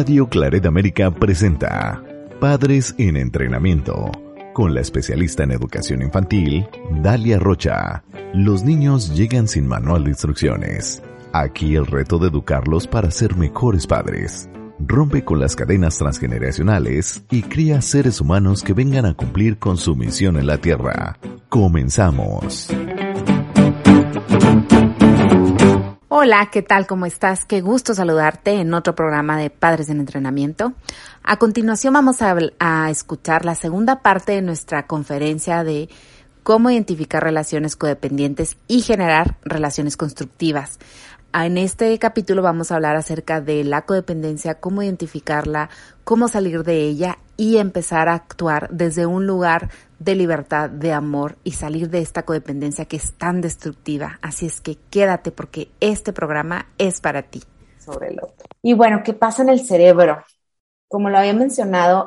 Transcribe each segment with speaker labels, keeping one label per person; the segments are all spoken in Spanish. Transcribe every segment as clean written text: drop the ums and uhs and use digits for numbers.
Speaker 1: Radio Claret América presenta Padres en Entrenamiento, con la especialista en educación infantil, Dalia Rocha. Los niños llegan sin manual de instrucciones. Aquí el reto de educarlos para ser mejores padres. Rompe con las cadenas transgeneracionales y cría seres humanos que vengan a cumplir con su misión en la Tierra. Comenzamos.
Speaker 2: Hola, ¿qué tal? ¿Cómo estás? Qué gusto saludarte en otro programa de Padres en Entrenamiento. A continuación vamos a escuchar la segunda parte de nuestra conferencia de cómo identificar relaciones codependientes y generar relaciones constructivas. En este capítulo vamos a hablar acerca de la codependencia, cómo identificarla, cómo salir de ella y empezar a actuar desde un lugar de libertad, de amor y salir de esta codependencia que es tan destructiva. Así es que quédate porque este programa es para ti.
Speaker 3: Sobre el otro. Y bueno, ¿qué pasa en el cerebro? Como lo había mencionado,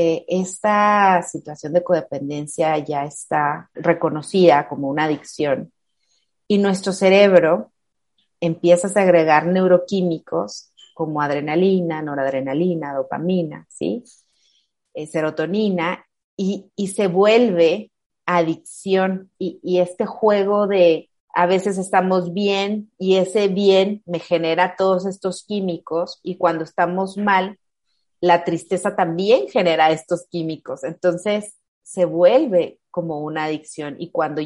Speaker 3: esta situación de codependencia ya está reconocida como una adicción y nuestro cerebro empieza a segregar neuroquímicos como adrenalina, noradrenalina, dopamina, ¿sí? Serotonina y se vuelve adicción y este juego de a veces estamos bien y ese bien me genera todos estos químicos y cuando estamos mal, la tristeza también genera estos químicos. Entonces se vuelve como una adicción y cuando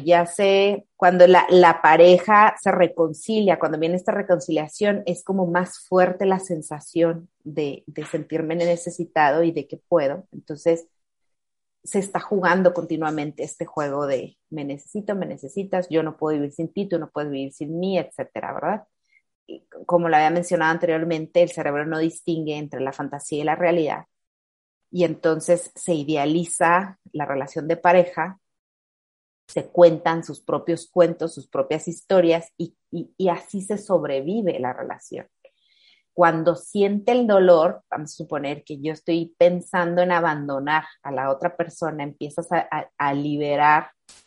Speaker 3: la pareja se reconcilia, cuando viene esta reconciliación, es como más fuerte la sensación de sentirme necesitado y de que puedo. Entonces se está jugando continuamente este juego de me necesito, me necesitas, yo no puedo vivir sin ti, tú no puedes vivir sin mí, etcétera, ¿verdad? Y como lo había mencionado anteriormente, el cerebro no distingue entre la fantasía y la realidad. Y entonces se idealiza la relación de pareja, se cuentan sus propios cuentos, sus propias historias y así se sobrevive la relación. Cuando siente el dolor, vamos a suponer que yo estoy pensando en abandonar a la otra persona, empiezas a liberar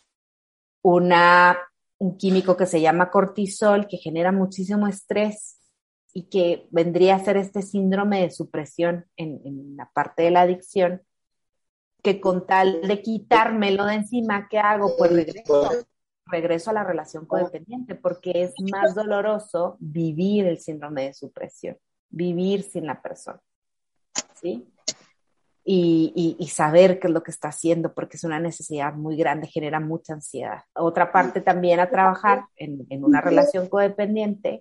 Speaker 3: un químico que se llama cortisol, que genera muchísimo estrés y que vendría a ser este síndrome de supresión en la parte de la adicción, que con tal de quitármelo de encima, ¿qué hago? Pues regreso a la relación codependiente, porque es más doloroso vivir el síndrome de supresión, vivir sin la persona, ¿sí? Y saber qué es lo que está haciendo, porque es una necesidad muy grande, genera mucha ansiedad. Otra parte también a trabajar en una relación codependiente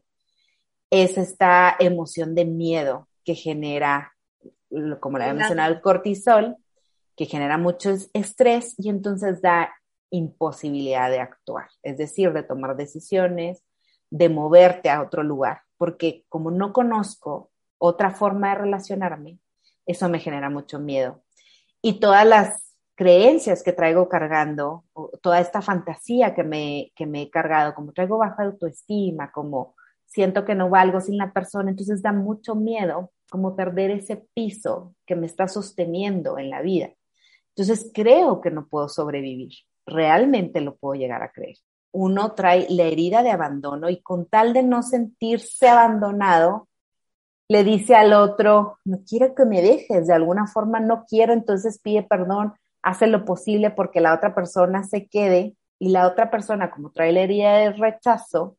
Speaker 3: es esta emoción de miedo que genera, como le había mencionado, el cortisol, que genera mucho estrés y entonces da imposibilidad de actuar, es decir, de tomar decisiones, de moverte a otro lugar, porque como no conozco otra forma de relacionarme, eso me genera mucho miedo. Y todas las creencias que traigo cargando, toda esta fantasía que me he cargado, como traigo baja autoestima, como siento que no valgo sin la persona, entonces da mucho miedo como perder ese piso que me está sosteniendo en la vida. Entonces creo que no puedo sobrevivir, realmente lo puedo llegar a creer. Uno trae la herida de abandono y con tal de no sentirse abandonado, le dice al otro, no quiero que me dejes, de alguna forma no quiero, entonces pide perdón, hace lo posible porque la otra persona se quede y la otra persona, como trae la herida de rechazo,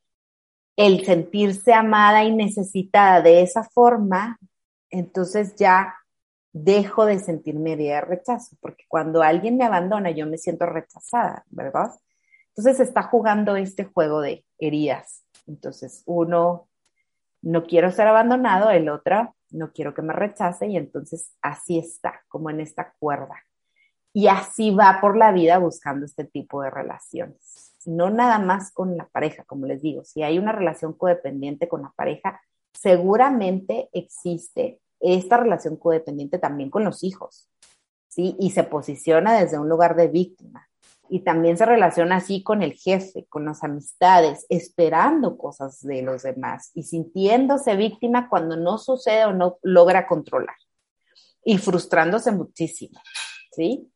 Speaker 3: el sentirse amada y necesitada de esa forma, entonces ya dejo de sentirme herida de rechazo, porque cuando alguien me abandona yo me siento rechazada, ¿verdad? Entonces está jugando este juego de heridas. Entonces uno, no quiero ser abandonado, el otro, no quiero que me rechace y entonces así está, como en esta cuerda. Y así va por la vida buscando este tipo de relaciones. No nada más con la pareja, como les digo, si hay una relación codependiente con la pareja, seguramente existe esta relación codependiente también con los hijos, ¿sí? Y se posiciona desde un lugar de víctima. Y también se relaciona así con el jefe, con las amistades, esperando cosas de los demás y sintiéndose víctima cuando no sucede o no logra controlar. Y frustrándose muchísimo, ¿sí?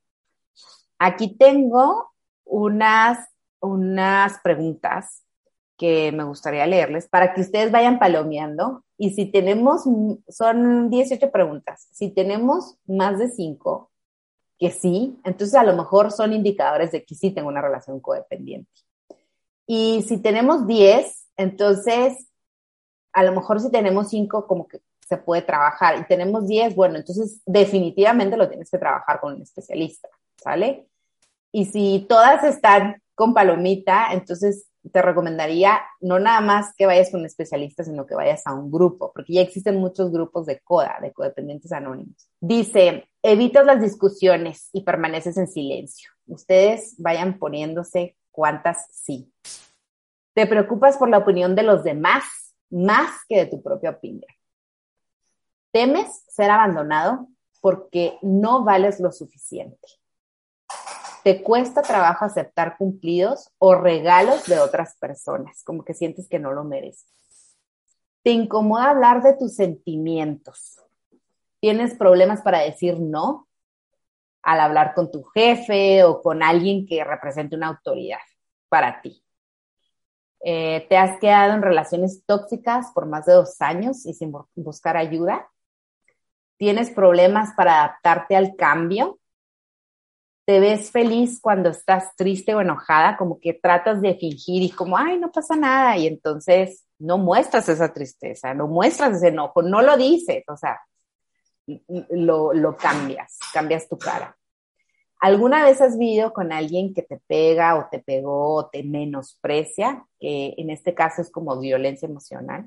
Speaker 3: Aquí tengo unas preguntas que me gustaría leerles para que ustedes vayan palomeando Y si tenemos, son 18 preguntas, si tenemos más de 5, que sí, entonces a lo mejor son indicadores de que sí tengo una relación codependiente. Y si tenemos 10, entonces a lo mejor si tenemos 5 como que se puede trabajar, y tenemos 10, bueno, entonces definitivamente lo tienes que trabajar con un especialista, ¿sale? Y si todas están con palomita, entonces te recomendaría no nada más que vayas con un especialista, sino que vayas a un grupo, porque ya existen muchos grupos de CODA, de codependientes anónimos. Dice, evitas las discusiones y permaneces en silencio. Ustedes vayan poniéndose cuántas sí. Te preocupas por la opinión de los demás, más que de tu propia opinión. Temes ser abandonado porque no vales lo suficiente. Te cuesta trabajo aceptar cumplidos o regalos de otras personas, como que sientes que no lo mereces. Te incomoda hablar de tus sentimientos. Tienes problemas para decir no al hablar con tu jefe o con alguien que represente una autoridad para ti. Te has quedado en relaciones tóxicas por más de 2 años y sin buscar ayuda. Tienes problemas para adaptarte al cambio. Te ves feliz cuando estás triste o enojada, como que tratas de fingir y como, ay, no pasa nada. Y entonces no muestras esa tristeza, no muestras ese enojo, no lo dices, o sea, lo cambias tu cara. ¿Alguna vez has vivido con alguien que te pega o te pegó o te menosprecia? Que en este caso es como violencia emocional.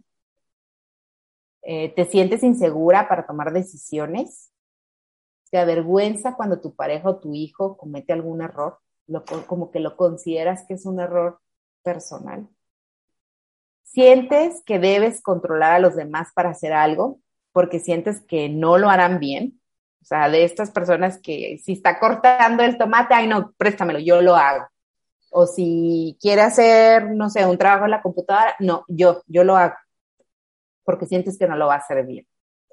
Speaker 3: ¿Te sientes insegura para tomar decisiones? ¿Te avergüenza cuando tu pareja o tu hijo comete algún error? Como que lo consideras que es un error personal. ¿Sientes que debes controlar a los demás para hacer algo porque sientes que no lo harán bien? O sea, de estas personas que si está cortando el tomate, ay no, préstamelo, yo lo hago. O si quiere hacer, no sé, un trabajo en la computadora, no, yo lo hago porque sientes que no lo va a hacer bien.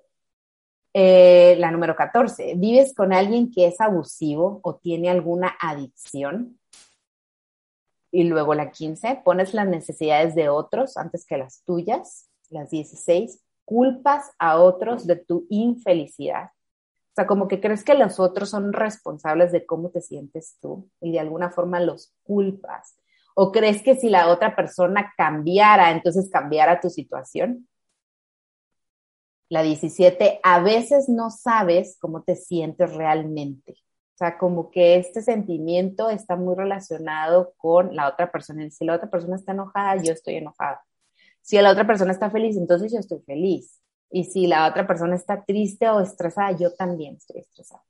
Speaker 3: La número 14, ¿vives con alguien que es abusivo o tiene alguna adicción? Y luego la 15, pones las necesidades de otros antes que las tuyas. Las 16, culpas a otros de tu infelicidad. O sea, como que crees que los otros son responsables de cómo te sientes tú y de alguna forma los culpas. O crees que si la otra persona cambiara, entonces cambiara tu situación. La 17, a veces no sabes cómo te sientes realmente. O sea, como que este sentimiento está muy relacionado con la otra persona. Y si la otra persona está enojada, yo estoy enojada. Si la otra persona está feliz, entonces yo estoy feliz. Y si la otra persona está triste o estresada, yo también estoy estresada.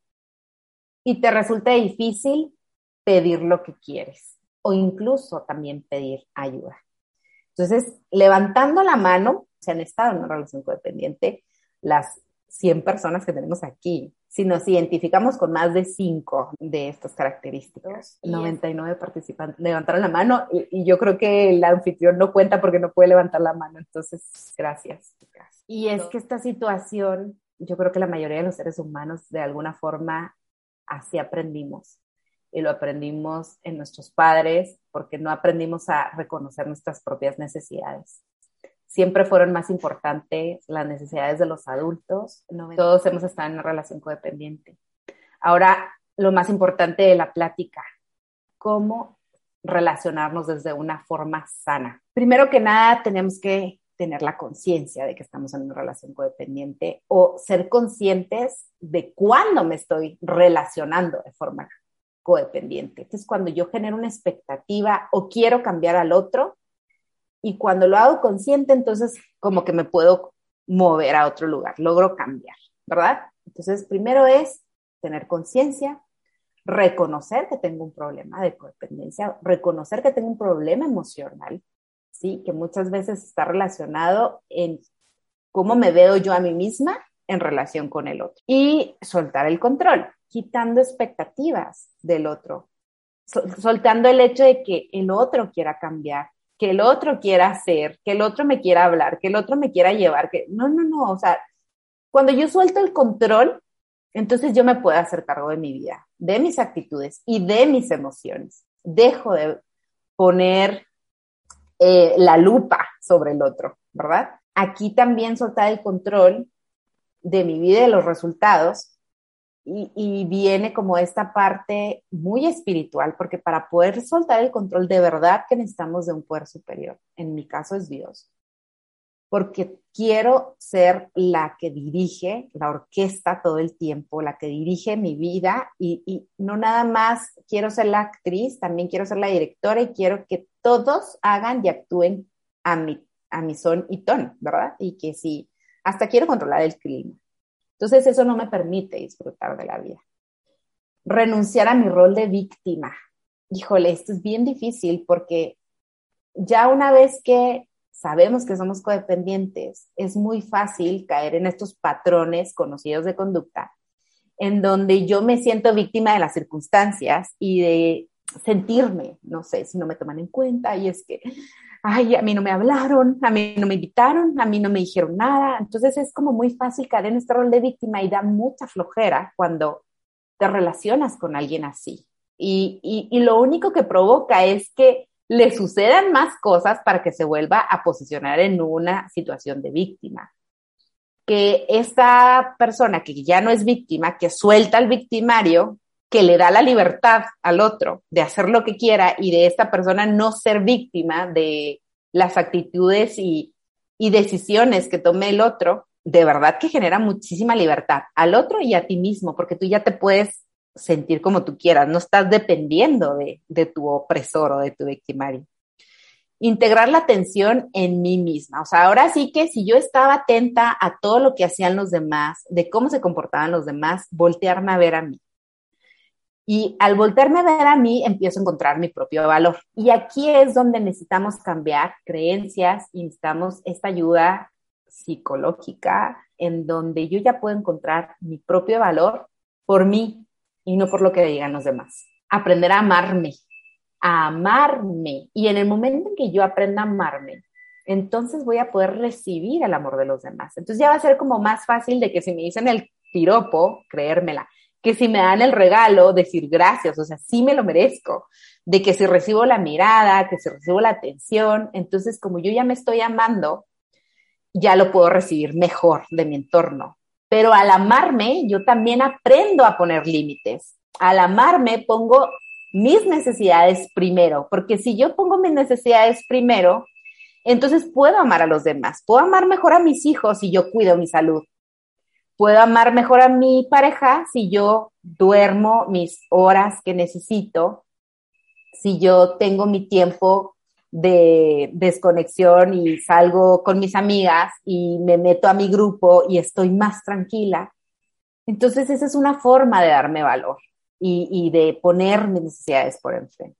Speaker 3: Y te resulta difícil pedir lo que quieres o incluso también pedir ayuda. Entonces, levantando la mano, si han estado en una relación codependiente, las 100 personas que tenemos aquí, si nos identificamos con más de 5 de estas características, 99 participantes levantaron la mano y yo creo que el anfitrión no cuenta porque no puede levantar la mano, entonces gracias. Y es que esta situación, yo creo que la mayoría de los seres humanos de alguna forma así aprendimos. Y lo aprendimos en nuestros padres porque no aprendimos a reconocer nuestras propias necesidades. Siempre fueron más importantes las necesidades de los adultos. Todos hemos estado en una relación codependiente. Ahora, lo más importante de la plática, cómo relacionarnos desde una forma sana. Primero que nada, tenemos que tener la conciencia de que estamos en una relación codependiente o ser conscientes de cuándo me estoy relacionando de forma codependiente. Entonces, cuando yo genero una expectativa o quiero cambiar al otro, y cuando lo hago consciente, entonces como que me puedo mover a otro lugar, logro cambiar, ¿verdad? Entonces, primero es tener conciencia, reconocer que tengo un problema de codependencia, reconocer que tengo un problema emocional, ¿sí? Que muchas veces está relacionado en cómo me veo yo a mí misma en relación con el otro. Y soltar el control, quitando expectativas del otro, soltando el hecho de que el otro quiera cambiar, que el otro quiera hacer, que el otro me quiera hablar, que el otro me quiera llevar, que no, o sea, cuando yo suelto el control, entonces yo me puedo hacer cargo de mi vida, de mis actitudes y de mis emociones. Dejo de poner la lupa sobre el otro, ¿verdad? aquí también soltar el control de mi vida y de los resultados, y viene como esta parte muy espiritual, porque para poder soltar el control de verdad que necesitamos de un poder superior, en mi caso es Dios, porque quiero ser la que dirige la orquesta todo el tiempo, la que dirige mi vida, y no nada más quiero ser la actriz, también quiero ser la directora, y quiero que todos hagan y actúen a mi son y ton, ¿verdad? Y que sí, hasta quiero controlar el clima. Entonces eso no me permite disfrutar de la vida. Renunciar a mi rol de víctima. Híjole, esto es bien difícil porque ya una vez que sabemos que somos codependientes, es muy fácil caer en estos patrones conocidos de conducta, en donde yo me siento víctima de las circunstancias y de sentirme, no sé, si no me toman en cuenta, y es que, ay, a mí no me hablaron, a mí no me invitaron, a mí no me dijeron nada. Entonces es como muy fácil caer en este rol de víctima y da mucha flojera cuando te relacionas con alguien así. Y lo único que provoca es que le sucedan más cosas para que se vuelva a posicionar en una situación de víctima. Que esta persona que ya no es víctima, que suelta al victimario, que le da la libertad al otro de hacer lo que quiera, y de esta persona no ser víctima de las actitudes y decisiones que tome el otro, de verdad que genera muchísima libertad al otro y a ti mismo, porque tú ya te puedes sentir como tú quieras, no estás dependiendo de tu opresor o de tu victimario. Integrar la atención en mí misma. O sea, ahora sí que si yo estaba atenta a todo lo que hacían los demás, de cómo se comportaban los demás, voltearme a ver a mí. Y al voltearme a ver a mí, empiezo a encontrar mi propio valor. Y aquí es donde necesitamos cambiar creencias y necesitamos esta ayuda psicológica, en donde yo ya puedo encontrar mi propio valor por mí y no por lo que digan los demás. Aprender a amarme. Y en el momento en que yo aprenda a amarme, entonces voy a poder recibir el amor de los demás. Entonces ya va a ser como más fácil de que si me dicen el piropo, creérmela, que si me dan el regalo, decir gracias, o sea, sí me lo merezco, de que si recibo la mirada, que si recibo la atención, entonces como yo ya me estoy amando, ya lo puedo recibir mejor de mi entorno. Pero al amarme, yo también aprendo a poner límites. Al amarme, pongo mis necesidades primero, porque si yo pongo mis necesidades primero, entonces puedo amar a los demás, puedo amar mejor a mis hijos si yo cuido mi salud, puedo amar mejor a mi pareja si yo duermo mis horas que necesito, si yo tengo mi tiempo de desconexión y salgo con mis amigas y me meto a mi grupo y estoy más tranquila. Entonces esa es una forma de darme valor y de poner mis necesidades por enfrente.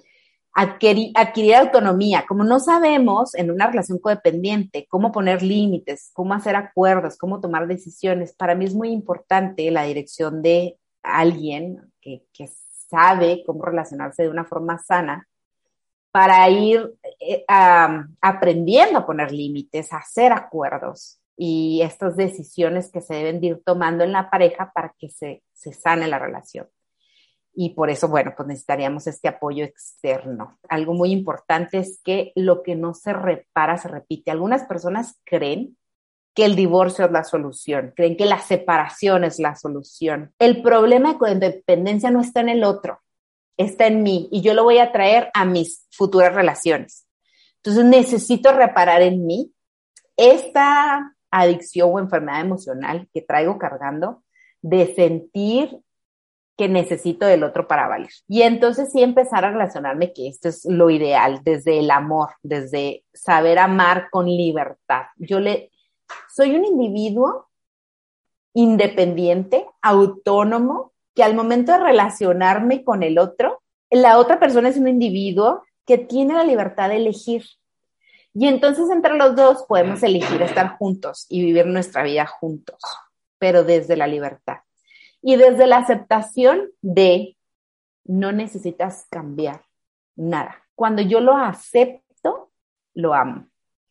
Speaker 3: Adquirir autonomía. Como no sabemos en una relación codependiente cómo poner límites, cómo hacer acuerdos, cómo tomar decisiones, para mí es muy importante la dirección de alguien que sabe cómo relacionarse de una forma sana para ir aprendiendo a poner límites, a hacer acuerdos y estas decisiones que se deben de ir tomando en la pareja para que se sane la relación. Y por eso, bueno, pues necesitaríamos este apoyo externo. Algo muy importante es que lo que no se repara se repite. Algunas personas creen que el divorcio es la solución, creen que la separación es la solución. El problema de codependencia no está en el otro, está en mí y yo lo voy a traer a mis futuras relaciones. Entonces necesito reparar en mí esta adicción o enfermedad emocional que traigo cargando de sentir que necesito del otro para valer. Y entonces sí empezar a relacionarme que esto es lo ideal, desde el amor, desde saber amar con libertad. Soy un individuo independiente, autónomo, que al momento de relacionarme con el otro, la otra persona es un individuo que tiene la libertad de elegir. Y entonces entre los dos podemos elegir estar juntos y vivir nuestra vida juntos, pero desde la libertad. Y desde la aceptación de no necesitas cambiar nada. Cuando yo lo acepto, lo amo.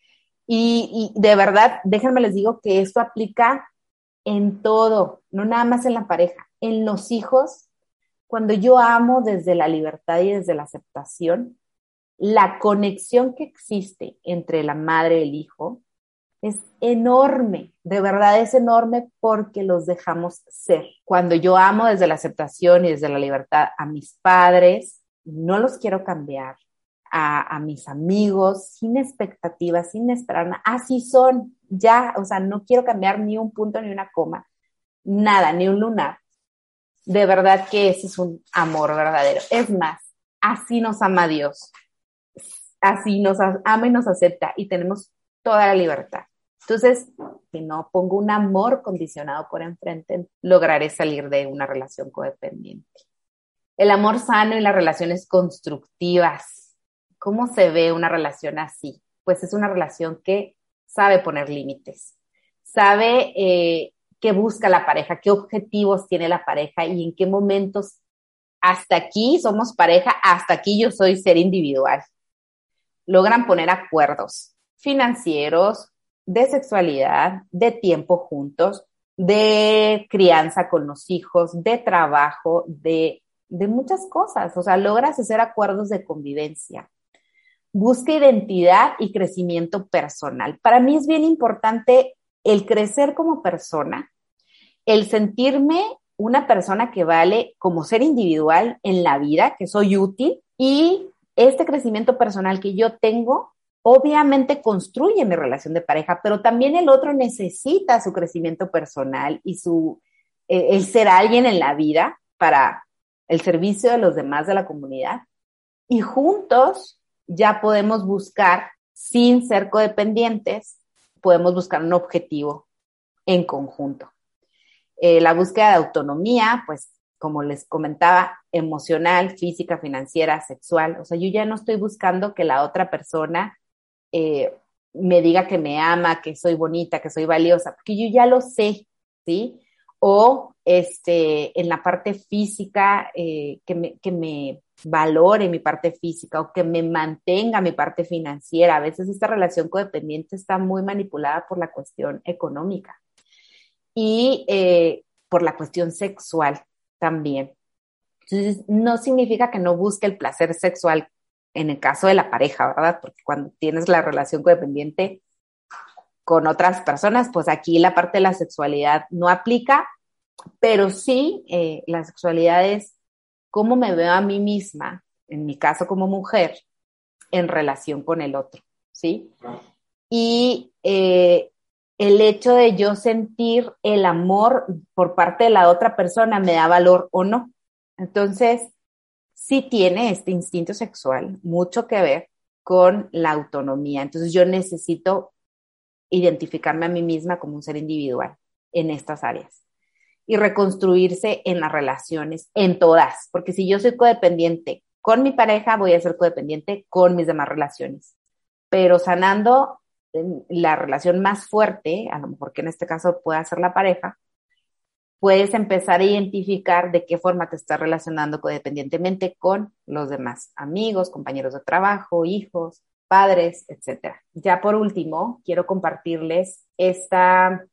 Speaker 3: Y de verdad, déjenme les digo que esto aplica en todo, no nada más en la pareja, en los hijos. Cuando yo amo desde la libertad y desde la aceptación, la conexión que existe entre la madre y el hijo Es enorme, de verdad es enorme porque los dejamos ser. Cuando yo amo desde la aceptación y desde la libertad a mis padres, no los quiero cambiar, a mis amigos, sin expectativas, sin esperar nada, así son, ya, o sea, no quiero cambiar ni un punto ni una coma, nada, ni un lunar. De verdad que ese es un amor verdadero. Es más, así nos ama Dios, así nos ama y nos acepta y tenemos toda la libertad. Entonces, si no pongo un amor condicionado por enfrente, lograré salir de una relación codependiente. El amor sano y las relaciones constructivas. ¿Cómo se ve una relación así? Pues es una relación que sabe poner límites, sabe qué busca la pareja, qué objetivos tiene la pareja y en qué momentos hasta aquí somos pareja, hasta aquí yo soy ser individual. Logran poner acuerdos financieros, de sexualidad, de tiempo juntos, de crianza con los hijos, de trabajo, de muchas cosas. O sea, logras hacer acuerdos de convivencia. Busca identidad y crecimiento personal. Para mí es bien importante el crecer como persona, el sentirme una persona que vale como ser individual en la vida, que soy útil, y este crecimiento personal que yo tengo obviamente construye mi relación de pareja, pero también el otro necesita su crecimiento personal y el ser alguien en la vida para el servicio de los demás de la comunidad. Y juntos ya podemos buscar, sin ser codependientes, podemos buscar un objetivo en conjunto. La búsqueda de autonomía, pues, como les comentaba, emocional, física, financiera, sexual. O sea, yo ya no estoy buscando que la otra persona me diga que me ama, que soy bonita, que soy valiosa, porque yo ya lo sé, ¿sí? O en la parte física, que me valore mi parte física o que me mantenga mi parte financiera. A veces esta relación codependiente está muy manipulada por la cuestión económica y por la cuestión sexual también. Entonces, no significa que no busque el placer sexual en el caso de la pareja, ¿verdad? Porque cuando tienes la relación codependiente con otras personas, pues aquí la parte de la sexualidad no aplica, pero sí la sexualidad es cómo me veo a mí misma, en mi caso como mujer, en relación con el otro, ¿sí? Y el hecho de yo sentir el amor por parte de la otra persona me da valor o no. Entonces, sí tiene este instinto sexual mucho que ver con la autonomía. Entonces, yo necesito identificarme a mí misma como un ser individual en estas áreas y reconstruirse en las relaciones, en todas, porque si yo soy codependiente con mi pareja, voy a ser codependiente con mis demás relaciones, pero sanando la relación más fuerte, a lo mejor que en este caso pueda ser la pareja, puedes empezar a identificar de qué forma te estás relacionando codependientemente con los demás, amigos, compañeros de trabajo, hijos, padres, etc. Ya por último, quiero compartirles esta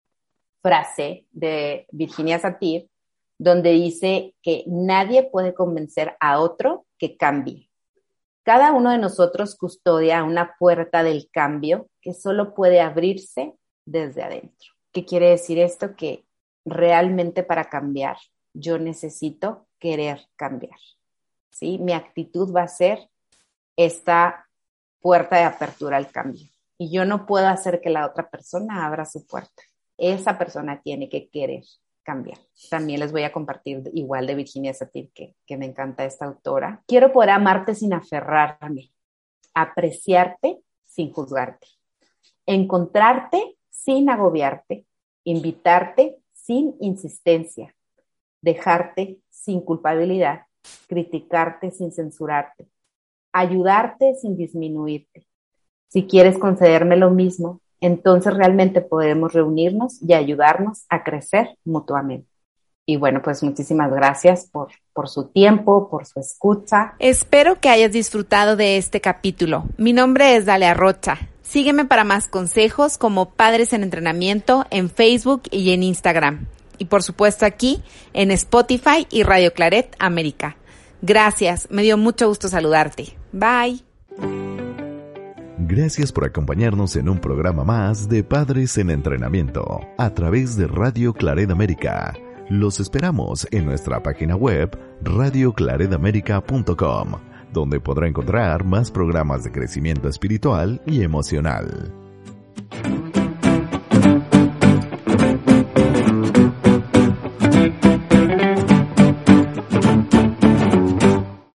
Speaker 3: frase de Virginia Satir, donde dice que nadie puede convencer a otro que cambie. Cada uno de nosotros custodia una puerta del cambio que solo puede abrirse desde adentro. ¿Qué quiere decir esto? Que realmente para cambiar yo necesito querer cambiar, ¿sí? Mi actitud va a ser esta puerta de apertura al cambio y yo no puedo hacer que la otra persona abra su puerta. Esa persona tiene que querer cambiar. También les voy a compartir igual de Virginia Satir, que me encanta esta autora. Quiero poder amarte sin aferrarme, apreciarte sin juzgarte, encontrarte sin agobiarte, invitarte sin insistencia, dejarte sin culpabilidad, criticarte sin censurarte, ayudarte sin disminuirte. Si quieres concederme lo mismo, entonces realmente podemos reunirnos y ayudarnos a crecer mutuamente. Y bueno, pues muchísimas gracias por su tiempo, por su escucha.
Speaker 2: Espero que hayas disfrutado de este capítulo. Mi nombre es Dalia Rocha. Sígueme para más consejos como Padres en Entrenamiento en Facebook y en Instagram. Y por supuesto aquí en Spotify y Radio Claret América. Gracias, me dio mucho gusto saludarte. Bye.
Speaker 1: Gracias por acompañarnos en un programa más de Padres en Entrenamiento a través de Radio Claret América. Los esperamos en nuestra página web radioclaredamerica.com, donde podrá encontrar más programas de crecimiento espiritual y emocional.